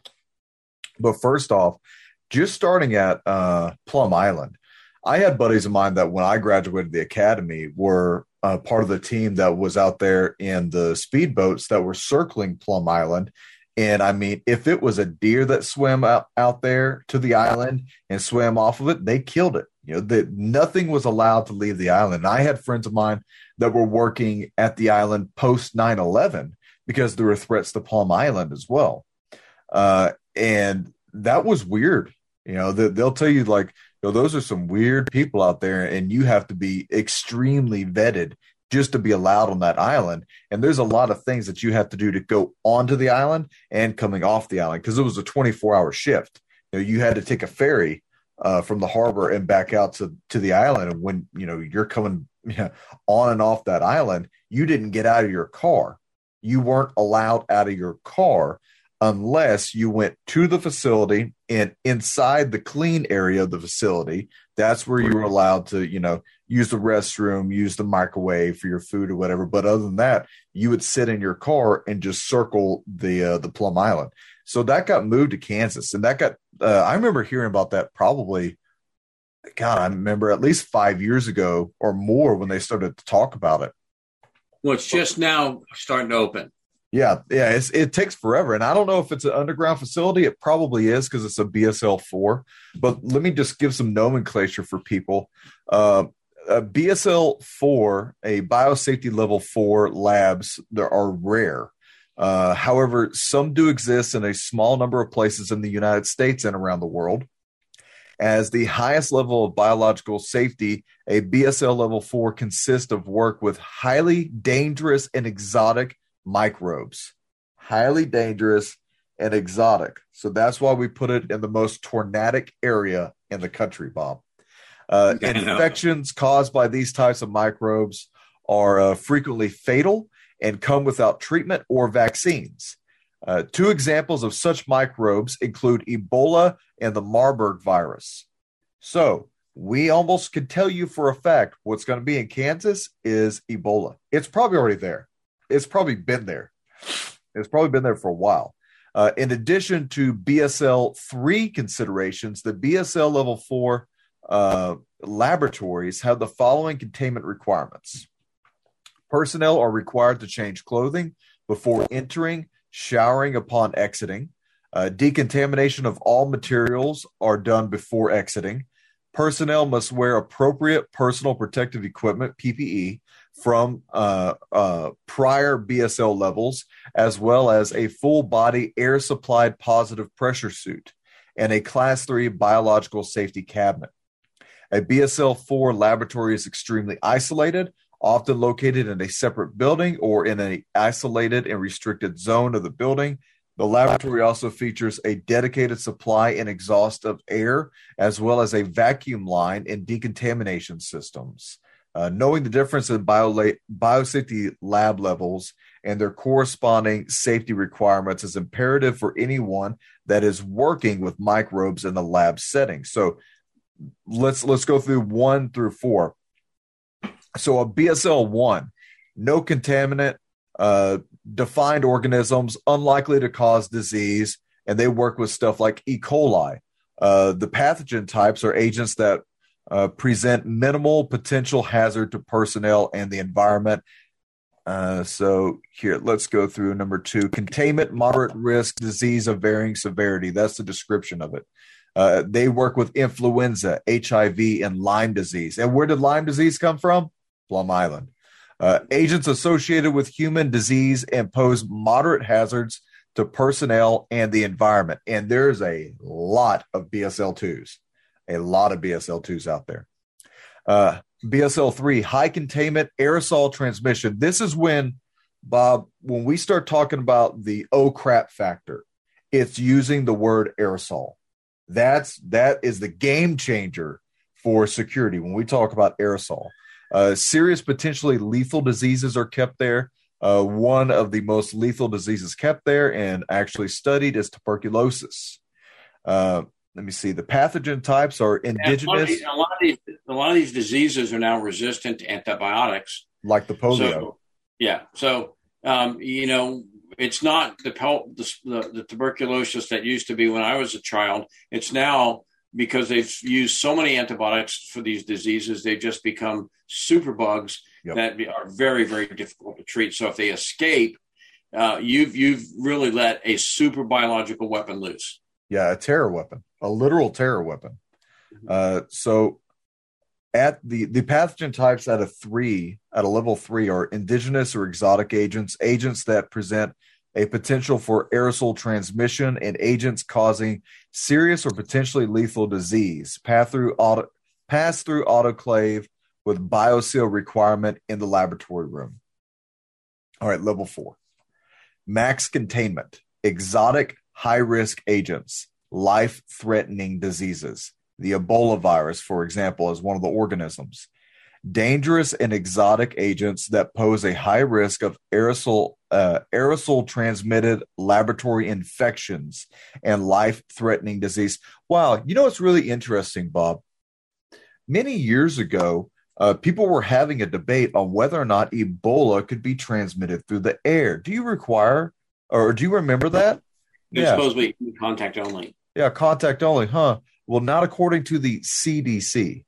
But first off, just starting at uh, Plum Island, I had buddies of mine that when I graduated the academy were uh, part of the team that was out there in the speedboats that were circling Plum Island. And I mean, if it was a deer that swam out, out there to the island and swam off of it, they killed it. You know, that nothing was allowed to leave the island. And I had friends of mine that were working at the island post nine eleven because there were threats to Plum Island as well. Uh, and that was weird. You know, that they'll tell you, like, you know, those are some weird people out there, and you have to be extremely vetted just to be allowed on that island. And there's a lot of things that you have to do to go onto the island and coming off the island, because it was a twenty-four hour shift. You know, you had to take a ferry uh, from the harbor and back out to, to the island. And when, you know, you're coming you know, on and off that island, you didn't get out of your car. You weren't allowed out of your car unless you went to the facility, and inside the clean area of the facility, that's where you were allowed to, you know, use the restroom, use the microwave for your food or whatever. But other than that, you would sit in your car and just circle the uh, the Plum Island. So that got moved to Kansas, and that got, uh, I remember hearing about that probably, God, I remember at least five years ago or more when they started to talk about it. Well, it's just now starting to open. Yeah, yeah, it's, it takes forever. And I don't know if it's an underground facility. It probably is, because it's a B S L four. But let me just give some nomenclature for people. Uh, a B S L four, a biosafety level four labs, there are rare. Uh, however, some do exist in a small number of places in the United States and around the world. As the highest level of biological safety, a B S L level four consists of work with highly dangerous and exotic microbes, highly dangerous and exotic. So that's why we put it in the most tornadic area in the country, Bob. Uh, infections caused by these types of microbes are uh, frequently fatal and come without treatment or vaccines. Uh, two examples of such microbes include Ebola and the Marburg virus. So we almost can tell you for a fact what's going to be in Kansas is Ebola. It's probably already there. It's probably been there. It's probably been there for a while. Uh, in addition to B S L three considerations, the B S L level four uh, laboratories have the following containment requirements. Personnel are required to change clothing before entering, showering upon exiting. Uh, decontamination of all materials are done before exiting. Personnel must wear appropriate personal protective equipment, P P E, from uh, uh, prior B S L levels, as well as a full-body air-supplied positive pressure suit and a Class three biological safety cabinet. A B S L four laboratory is extremely isolated, often located in a separate building or in an isolated and restricted zone of the building. The laboratory also features a dedicated supply and exhaust of air, as well as a vacuum line and decontamination systems. Uh, knowing the difference in bio biosafety lab levels and their corresponding safety requirements is imperative for anyone that is working with microbes in the lab setting. So let's let's go through one through four. So a B S L one, no contaminant, uh, defined organisms, unlikely to cause disease, and they work with stuff like E. coli. Uh, the pathogen types are agents that uh, present minimal potential hazard to personnel and the environment. Uh, so here, let's go through number two. Containment, moderate risk, disease of varying severity. That's the description of it. Uh, they work with influenza, H I V, and Lyme disease. And where did Lyme disease come from? Plum Island. Uh, agents associated with human disease and pose moderate hazards to personnel and the environment. And there's a lot of B S L twos, a lot of B S L twos out there. Uh, B S L three, high containment aerosol transmission. This is when, Bob, when we start talking about the oh crap factor, it's using the word aerosol. That's, that is the game changer for security when we talk about aerosol. Uh, serious, potentially lethal diseases are kept there. Uh, one of the most lethal diseases kept there and actually studied is tuberculosis. Uh, let me see. The pathogen types are indigenous. A lot, of these, a lot of these diseases are now resistant to antibiotics. Like the polio. So, yeah. So, um, you know, it's not the, the, the, the tuberculosis that used to be when I was a child. It's now, because they've used so many antibiotics for these diseases, they've just become superbugs yep. that are very, very difficult to treat. So if they escape, uh, you've you've really let a super biological weapon loose. Yeah, a terror weapon, a literal terror weapon. Mm-hmm. Uh, so at the, the pathogen types at a three, at a level three, are indigenous or exotic agents, agents that present a potential for aerosol transmission, and agents causing serious or potentially lethal disease. Pass through auto, pass through autoclave with bioseal requirement in the laboratory room. All right, level four. Max containment, exotic high-risk agents, life-threatening diseases. The Ebola virus, for example, is one of the organisms. Dangerous and exotic agents that pose a high risk of aerosol uh, aerosol transmitted laboratory infections and life-threatening disease. Wow, you know what's really interesting, Bob? Many years ago, uh, people were having a debate on whether or not Ebola could be transmitted through the air. Do you require, or do you remember that? It's yeah. supposed to be contact only. Yeah, contact only, huh? Well, not according to the C D C.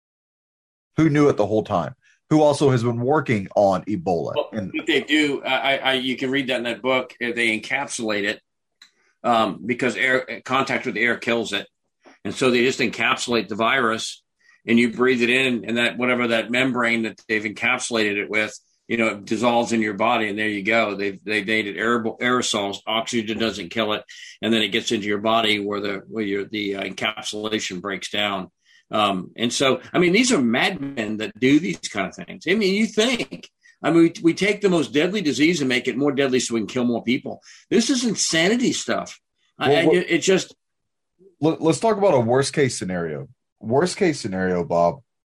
Who knew it the whole time? Who also has been working on Ebola? Well, and what they do, I, I, you can read that in that book. They encapsulate it um, because air contact with the air kills it, and so they just encapsulate the virus, and you breathe it in, and that whatever that membrane that they've encapsulated it with, you know, it dissolves in your body, and there you go. They've they've made it aerosols. Oxygen doesn't kill it, and then it gets into your body where the where your the uh, encapsulation breaks down. Um, and so, I mean, these are madmen that do these kind of things. I mean, you think, I mean, we, we take the most deadly disease and make it more deadly so we can kill more people. This is insanity stuff. Well, I, I, it just. Let's talk about a worst case scenario. worst case scenario, Bob,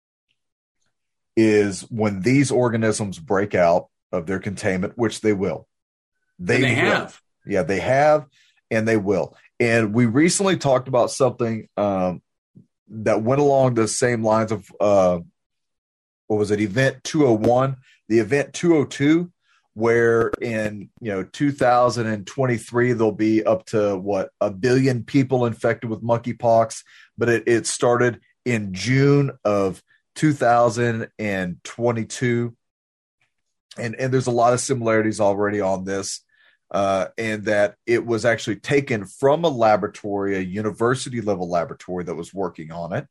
is when these organisms break out of their containment, which they will. They, they have. Yeah, they have, and they will. And we recently talked about something um, that went along the same lines of, uh, what was it, Event two oh one, the Event two oh two, where in, you know, two thousand twenty-three, there'll be up to, what, a billion people infected with monkeypox. But it, it started in June of two thousand twenty-two. And, and there's a lot of similarities already on this. Uh, and that it was actually taken from a laboratory, a university level laboratory that was working on it.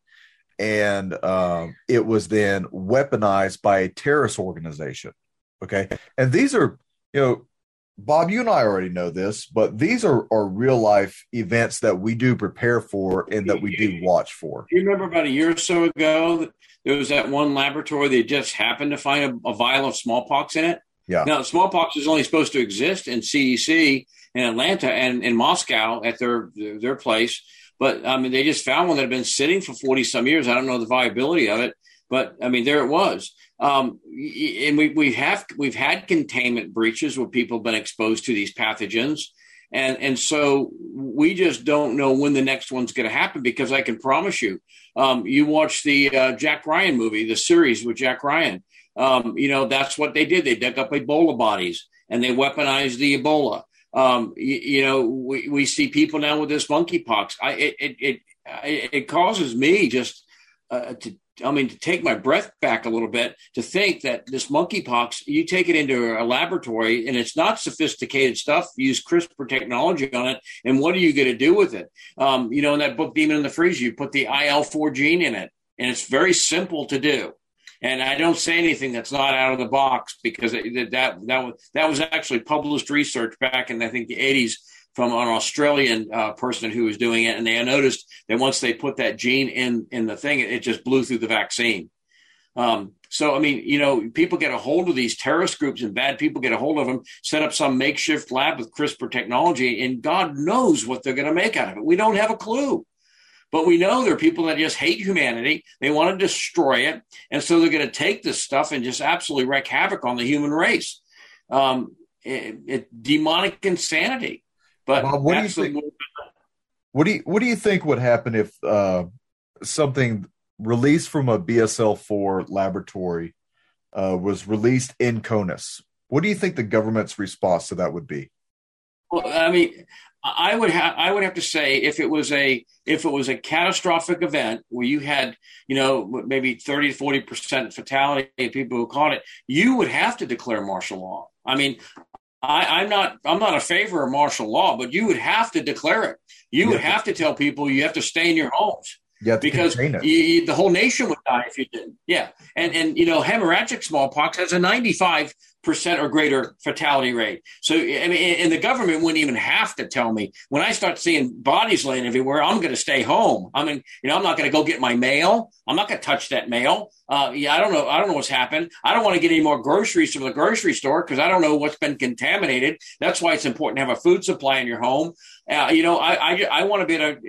And um, it was then weaponized by a terrorist organization. Okay. And these are, you know, Bob, you and I already know this, but these are, are real life events that we do prepare for and that we do watch for. You remember about a year or so ago, there was that one laboratory that just happened to find a, a vial of smallpox in it. Yeah. Now, smallpox is only supposed to exist in C D C in Atlanta and in Moscow at their their place. But, I mean, they just found one that had been sitting for forty some years. I don't know the viability of it. But, I mean, there it was. Um, and we, we have, we've had containment breaches where people have been exposed to these pathogens. And, and so we just don't know when the next one's going to happen, because I can promise you, um, you watch the uh, Jack Ryan movie, the series with Jack Ryan. Um, you know, that's what they did. They dug up Ebola bodies and they weaponized the Ebola. Um, you, you know, we, we see people now with this monkeypox. I, it, it, it, it causes me just uh, to, I mean, to take my breath back a little bit, to think that this monkeypox, you take it into a laboratory and it's not sophisticated stuff. Use CRISPR technology on it. And what are you going to do with it? Um, you know, in that book, Demon in the Freezer, you put the I L four gene in it, and it's very simple to do. And I don't say anything that's not out of the box, because that that that was, that was actually published research back in, I think, the eighties from an Australian uh, person who was doing it. And they noticed that once they put that gene in, in the thing, it, it just blew through the vaccine. Um, so, I mean, you know, people get a hold of these terrorist groups, and bad people get a hold of them, set up some makeshift lab with CRISPR technology, and God knows what they're going to make out of it. We don't have a clue. But we know there are people that just hate humanity. They want to destroy it. And so they're going to take this stuff and just absolutely wreak havoc on the human race. Um, it, it, demonic insanity. But Bob, what do you think? The... What do you What do you think would happen if uh, something released from a B S L four laboratory uh, was released in CONUS? What do you think the government's response to that would be? Well, I mean, I would have I would have to say if it was a if it was a catastrophic event where you had, you know, maybe thirty to forty percent fatality of people who caught it, you would have to declare martial law. I mean, I, I'm not I'm not a favor of martial law, but you would have to declare it. You would have to tell people you have to stay in your homes. Because you, you, the whole nation would die if you didn't. Yeah. And, and you know, hemorrhagic smallpox has a ninety-five percent or greater fatality rate. So, I mean, and the government wouldn't even have to tell me. When I start seeing bodies laying everywhere, I'm going to stay home. I mean, you know, I'm not going to go get my mail. I'm not going to touch that mail. Uh, yeah, I don't know. I don't know what's happened. I don't want to get any more groceries from the grocery store because I don't know what's been contaminated. That's why it's important to have a food supply in your home. Uh, you know, I, I, I want to be able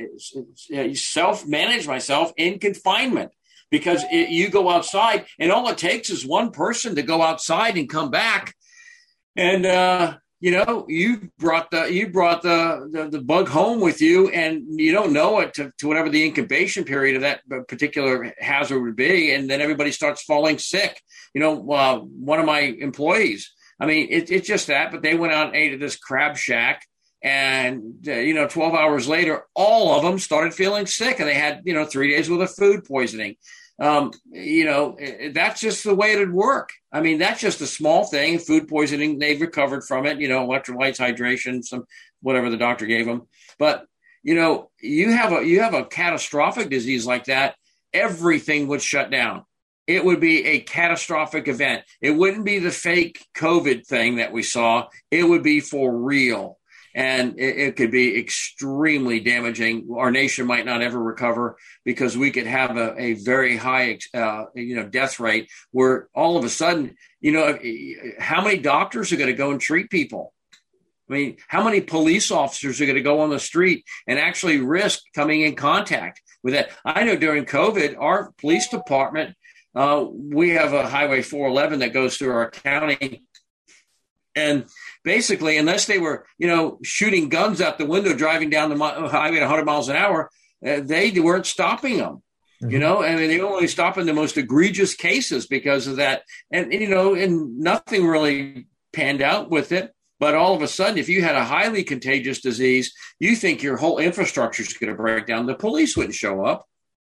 to self-manage myself in confinement, because it, you go outside and all it takes is one person to go outside and come back. And, uh, you know, you brought the you brought the, the, the bug home with you, and you don't know it to, to whatever the incubation period of that particular hazard would be. And then everybody starts falling sick. You know, uh, one of my employees, I mean, it, it's just that, but they went out and ate at this crab shack. And, uh, you know, twelve hours later, all of them started feeling sick, and they had, you know, three days worth of food poisoning. Um, you know, that's just the way it would work. I mean, that's just a small thing. Food poisoning, they've recovered from it, you know, electrolytes, hydration, some whatever the doctor gave them. But, you know, you have a you have a catastrophic disease like that, everything would shut down. It would be a catastrophic event. It wouldn't be the fake COVID thing that we saw. It would be for real. And it, it could be extremely damaging. Our nation might not ever recover, because we could have a, a very high, uh, you know, death rate where all of a sudden, you know, how many doctors are going to go and treat people? I mean, how many police officers are going to go on the street and actually risk coming in contact? with that. I know during COVID, our police department, uh, we have a Highway four eleven that goes through our county. And basically, unless they were, you know, shooting guns out the window, driving down the highway at one hundred miles an hour, uh, they weren't stopping them. Mm-hmm. You know, I mean, they only stop in the most egregious cases because of that. And, and, you know, and nothing really panned out with it. But all of a sudden, if you had a highly contagious disease, you think your whole infrastructure is going to break down. The police wouldn't show up.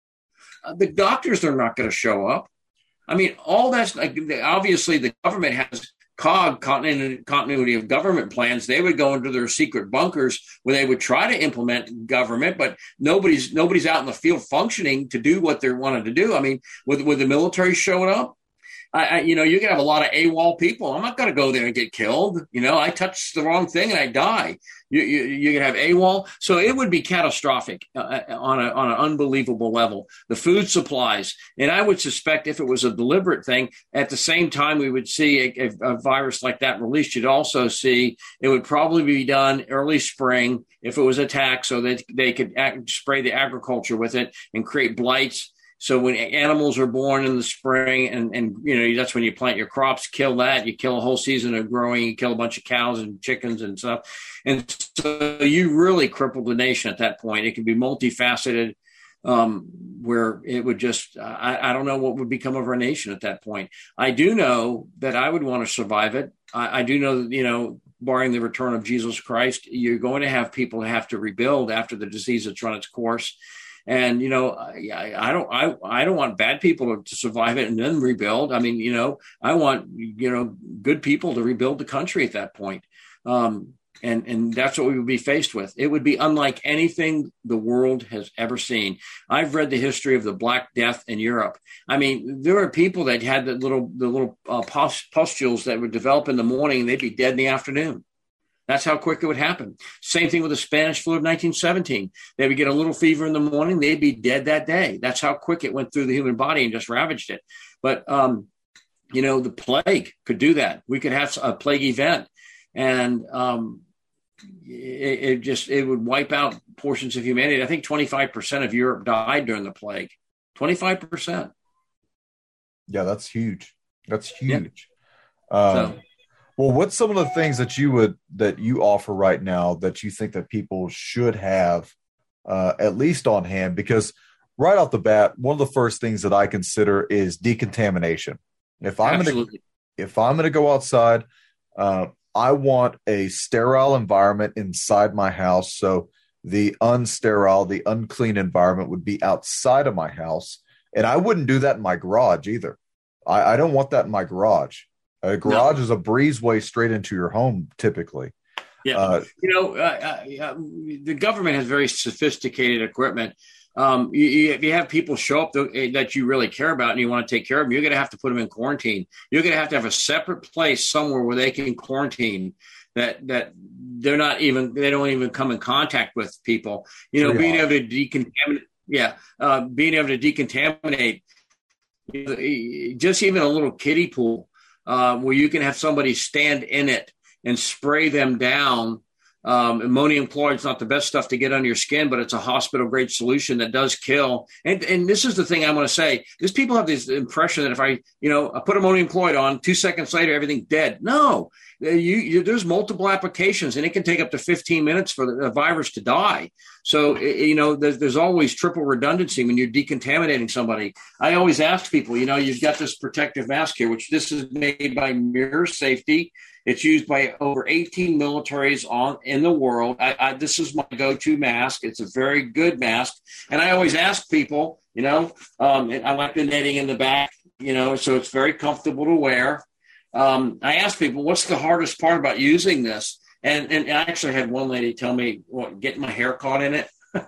Uh, the doctors are not going to show up. I mean, all that's like, obviously the government has C O G, continuity of government plans. They would go into their secret bunkers where they would try to implement government, but nobody's nobody's out in the field functioning to do what they wanted to do. I mean, with, with the military showing up, I, I, you know, you can have a lot of AWOL people. I'm not going to go there and get killed. You know, I touch the wrong thing and I die. You, you, you can have AWOL. So it would be catastrophic uh, on a, on an unbelievable level. The food supplies. And I would suspect if it was a deliberate thing, at the same time we would see a, a, a virus like that released, you'd also see it would probably be done early spring if it was attacked so that they could act, spray the agriculture with it and create blights. So when animals are born in the spring and, and, you know, that's when you plant your crops, kill that, you kill a whole season of growing, you kill a bunch of cows and chickens and stuff. And so you really crippled the nation at that point. It could be multifaceted, um, where it would just, uh, I, I don't know what would become of our nation at that point. I do know that I would want to survive it. I, I do know that, you know, barring the return of Jesus Christ, you're going to have people have to rebuild after the disease has run its course. And, you know, I, I don't I, I don't want bad people to, to survive it and then rebuild. I mean, you know, I want, you know, good people to rebuild the country at that point. Um, and, and that's what we would be faced with. It would be unlike anything the world has ever seen. I've read the history of the Black Death in Europe. I mean, there are people that had the little the little uh, pustules that would develop in the morning and they'd be dead in the afternoon. That's how quick it would happen. Same thing with the Spanish flu of nineteen seventeen. They would get a little fever in the morning. They'd be dead that day. That's how quick it went through the human body and just ravaged it. But, um, you know, the plague could do that. We could have a plague event and um, it, it just, it would wipe out portions of humanity. I think twenty-five percent of Europe died during the plague. twenty-five percent. Yeah, that's huge. That's huge. Yeah. Um, so, Well, what's some of the things that you would that you offer right now that you think that people should have uh, at least on hand? Because right off the bat, one of the first things that I consider is decontamination. If I'm going to if I'm going to go outside, uh, I want a sterile environment inside my house. So the unsterile, the unclean environment would be outside of my house, and I wouldn't do that in my garage either. I, I don't want that in my garage. A garage no. is a breezeway straight into your home, typically. Yeah. Uh, you know, uh, uh, the government has very sophisticated equipment. Um, you, you have people show up th- that you really care about and you want to take care of them. You're going to have to put them in quarantine. You're going to have to have a separate place somewhere where they can quarantine that, that they're not even, they don't even come in contact with people, you know, Pretty being hard. able to decontaminate. Yeah. Uh, being able to decontaminate you know, just even a little kiddie pool. Uh, where you can have somebody stand in it and spray them down. Um, ammonium chloride is not the best stuff to get on your skin, but it's a hospital-grade solution that does kill. And and this is the thing I want to say. Is people have this impression that if I, you know, I put ammonium chloride on, two seconds later, everything's dead. No, you, you, there's multiple applications, and it can take up to fifteen minutes for the virus to die. So, you know, there's, there's always triple redundancy when you're decontaminating somebody. I always ask people, you know, you've got this protective mask here, which this is made by Mirror Safety. It's used by over eighteen militaries on in the world. I, I, this is my go-to mask. It's a very good mask. And I always ask people, you know, um, I like the netting in the back, you know, so it's very comfortable to wear. Um, I ask people, what's the hardest part about using this? And, and I actually had one lady tell me, what, getting my hair caught in it.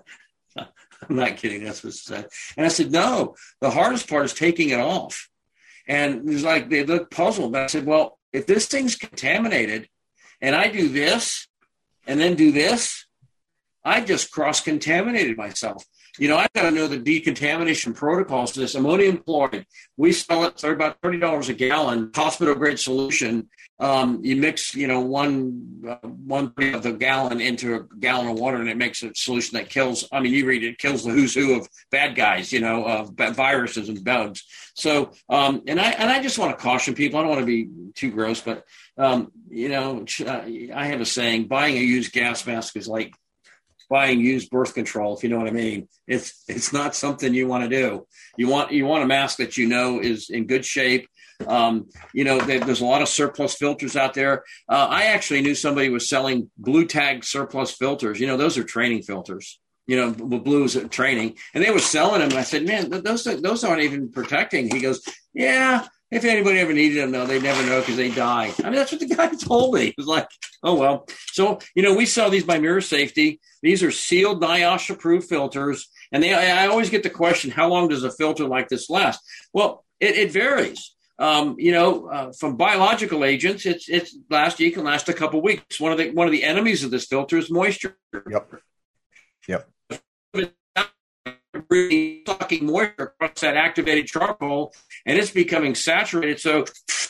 I'm not kidding. That's what she said. And I said, no, the hardest part is taking it off. And it was like, they looked puzzled. I said, well, if this thing's contaminated and I do this and then do this, I just cross-contaminated myself. you know, I've got to know the decontamination protocols to this. Ammonium chloride, we sell it for about thirty dollars a gallon, hospital grade solution. Um, you mix, you know, one uh, one of the gallon into a gallon of water, and it makes a solution that kills. I mean, you read it, it kills the who's who of bad guys, you know, of viruses and bugs. So, um, and I and I just want to caution people. I don't want to be too gross, but um, you know, I have a saying: buying a used gas mask is like buying used birth control, if you know what I mean. It's it's not something you want to do. You want you want a mask that you know is in good shape. Um, you know, there, there's a lot of surplus filters out there. Uh, I actually knew somebody was selling blue tag surplus filters. You know, those are training filters. You know, blues at training, and they were selling them. And I said, man, those those aren't even protecting. He goes, yeah. If anybody ever needed them, though, they never know because they die. I mean, that's what the guy told me. It was like, oh, well. So, you know, we sell these by Mirror Safety. These are sealed NIOSH-approved filters. And they, I always get the question, how long does a filter like this last? Well, it, it varies. Um, you know, uh, from biological agents, it's it's last. You can last a couple of weeks. One of the one of the enemies of this filter is moisture. Yep. Yep. Sucking moisture across that activated charcoal, and it's becoming saturated. So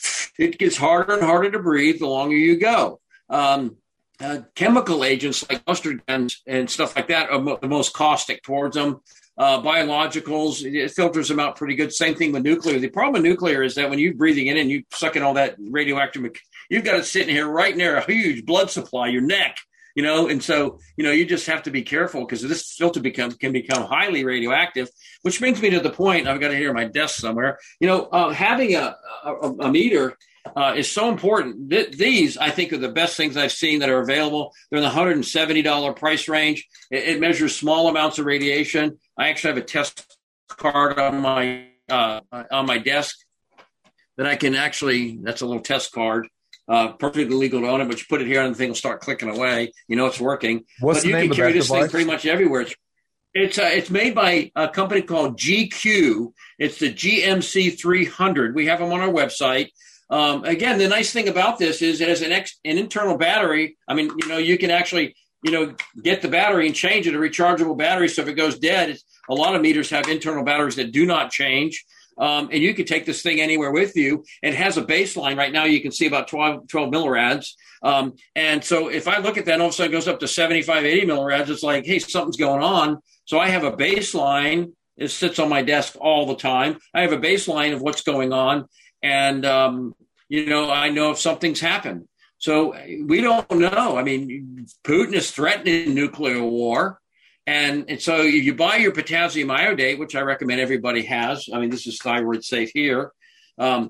it gets harder and harder to breathe the longer you go. Um, uh, chemical agents like mustard gas and stuff like that are mo- the most caustic towards them. Uh, biologicals, it filters them out pretty good. Same thing with nuclear. The problem with nuclear is that when you're breathing in and you suck in all that radioactive, you've got it sitting here right near a huge blood supply, your neck. You know, and so, you know, you just have to be careful because this filter become, can become highly radioactive, which brings me to the point, I've got it here on my desk somewhere, you know, uh, having a, a, a meter uh, is so important. Th- these, I think, are the best things I've seen that are available. They're in the one hundred seventy dollars price range. It, it measures small amounts of radiation. I actually have a test card on my uh, on my desk that I can actually, that's a little test card. Uh, perfectly legal to own it, but you put it here and the thing will start clicking away. You know it's working. What's but the you name can of carry that this device? thing pretty much everywhere. It's it's, uh, it's made by a company called G Q. It's the G M C three hundred. We have them on our website. Um, again, the nice thing about this is it has an ex- an internal battery. I mean, you know, you can actually you know get the battery and change it, a rechargeable battery. So if it goes dead, it's, a lot of meters have internal batteries that do not change. Um, and you can take this thing anywhere with you. It has a baseline. Right now you can see about twelve, twelve millirads. Um, and so if I look at that, all of a sudden it goes up to seventy-five, eighty millirads. It's like, hey, something's going on. So I have a baseline. It sits on my desk all the time. I have a baseline of what's going on. And, um, you know, I know if something's happened. So we don't know. I mean, Putin is threatening nuclear war. And, and so you buy your potassium iodate, which I recommend everybody has. I mean, this is thyroid safe here. Um,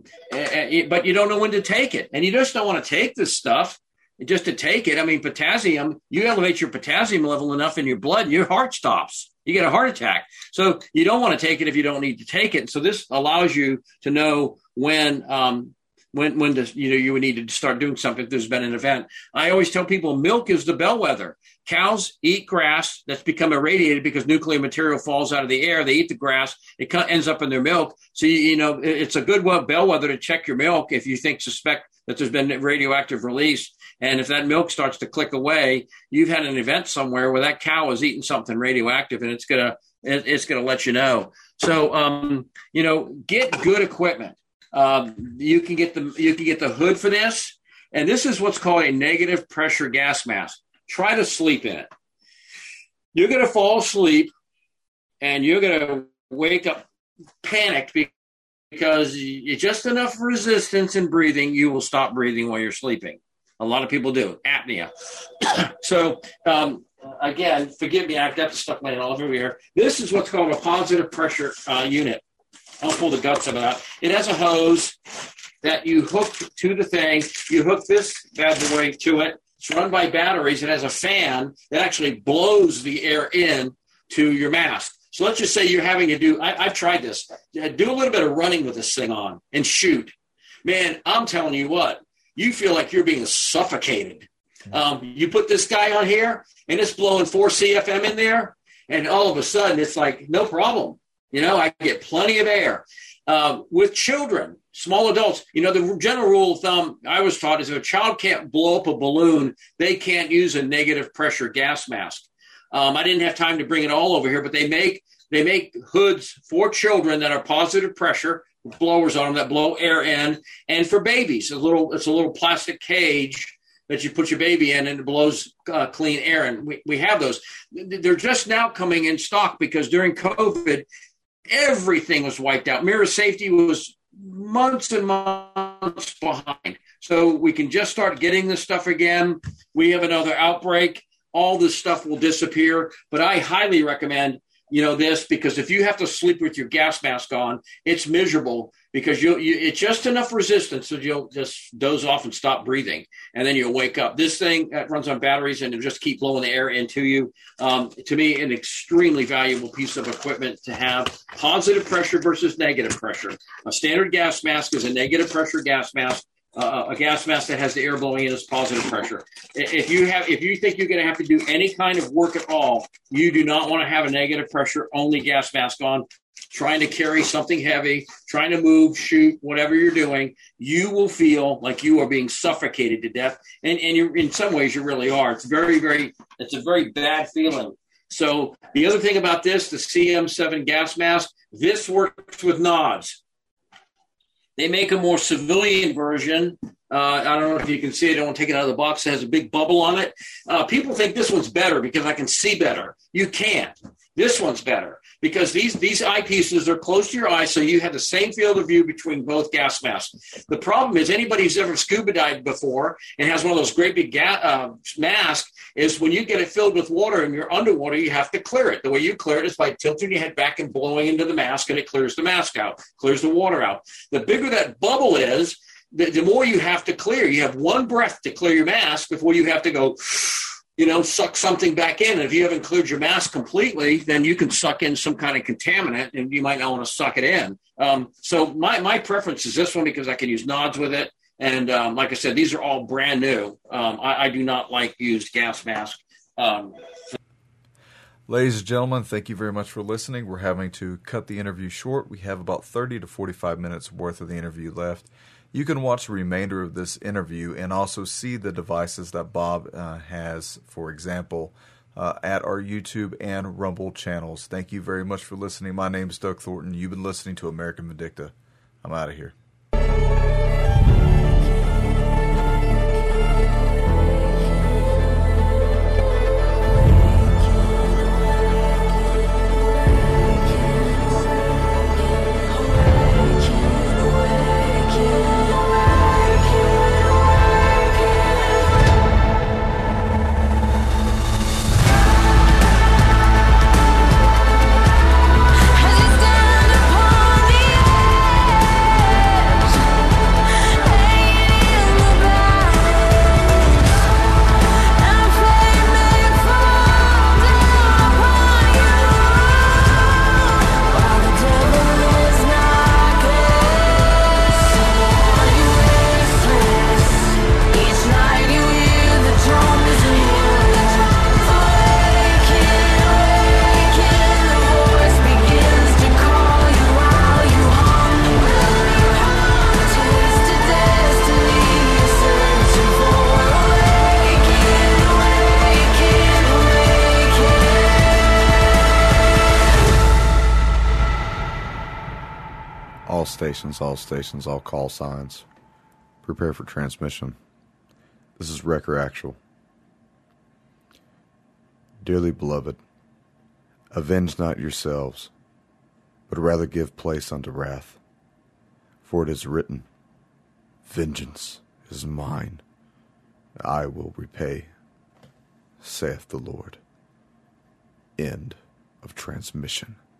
but you don't know when to take it. And you just don't want to take this stuff just to take it. I mean, potassium, you elevate your potassium level enough in your blood, your heart stops. You get a heart attack. So you don't want to take it if you don't need to take it. So this allows you to know when um, when when to, you know you would need to start doing something if there's been an event. I always tell people milk is the bellwether. Cows eat grass that's become irradiated because nuclear material falls out of the air. They eat the grass. It ends up in their milk. So, you, you know, it's a good bellwether to check your milk if you think, suspect that there's been radioactive release. And if that milk starts to click away, you've had an event somewhere where that cow is eating something radioactive, and it's going to it's going to let you know. So, um, you know, get good equipment. Um, you can get the you can get the hood for this. And this is what's called a negative pressure gas mask. Try to sleep in it. You're going to fall asleep and you're going to wake up panicked because you just enough resistance in breathing, you will stop breathing while you're sleeping. A lot of people do. Apnea. So, um, again, forgive me, I've got the stuff laying all over here. This is what's called a positive pressure uh, unit. I'll pull the guts of it out. It has a hose that you hook to the thing. You hook this bad boy to it. It's run by batteries. It has a fan that actually blows the air in to your mask. So let's just say you're having to do, I, I've tried this, do a little bit of running with this thing on and shoot. Man, I'm telling you what, you feel like you're being suffocated. Um, you put this guy on here and it's blowing four C F M in there. And all of a sudden it's like, no problem. You know, I get plenty of air. Uh, with children, small adults, you know, the general rule of thumb I was taught is if a child can't blow up a balloon, they can't use a negative pressure gas mask. Um, I didn't have time to bring it all over here, but they make they make hoods for children that are positive pressure, blowers on them that blow air in, and for babies, a little it's a little plastic cage that you put your baby in and it blows uh, clean air. And we, we have those. They're just now coming in stock because during COVID, everything was wiped out. Mirror safety was months and months behind. So we can just start getting this stuff again. We have another outbreak. All this stuff will disappear. But I highly recommend, you know, this, because if you have to sleep with your gas mask on, it's miserable because you, you it's just enough resistance so you'll just doze off and stop breathing. And then you'll wake up. This thing uh, runs on batteries and it'll just keep blowing the air into you. Um, to me, an extremely valuable piece of equipment to have. Positive pressure versus negative pressure. A standard gas mask is a negative pressure gas mask. Uh, a gas mask that has the air blowing in is positive pressure. If you have, if you think you're going to have to do any kind of work at all, you do not want to have a negative pressure only gas mask on. Trying to carry something heavy, trying to move, shoot, whatever you're doing, you will feel like you are being suffocated to death. And, and you're, in some ways, you really are. It's very, very, it's a very bad feeling. So the other thing about this, the C M seven gas mask, this works with nods. They make a more civilian version. Uh, I don't know if you can see it. I don't take it out of the box. It has a big bubble on it. Uh, people think this one's better because I can see better. You can't. This one's better because these, these eyepieces are close to your eyes, so you have the same field of view between both gas masks. The problem is anybody who's ever scuba dived before and has one of those great big ga- uh, masks is when you get it filled with water and you're underwater, you have to clear it. The way you clear it is by tilting your head back and blowing into the mask, and it clears the mask out, clears the water out. The bigger that bubble is, the, the more you have to clear. You have one breath to clear your mask before you have to go, you know, suck something back in. And if you haven't cleared your mask completely, then you can suck in some kind of contaminant and you might not want to suck it in. Um, so my, my preference is this one because I can use nods with it. And um, like I said, these are all brand new. Um, I, I do not like used gas masks. Um, Ladies and gentlemen, thank you very much for listening. We're having to cut the interview short. We have about thirty to forty-five minutes worth of the interview left. You can watch the remainder of this interview and also see the devices that Bob uh, has, for example, uh, at our YouTube and Rumble channels. Thank you very much for listening. My name is Doug Thornton. You've been listening to American Vindicta. I'm out of here. All stations, all stations, all call signs. Prepare for transmission. This is Wrecker Actual. Dearly beloved, avenge not yourselves, but rather give place unto wrath. For it is written, vengeance is mine, I will repay, saith the Lord. End of transmission.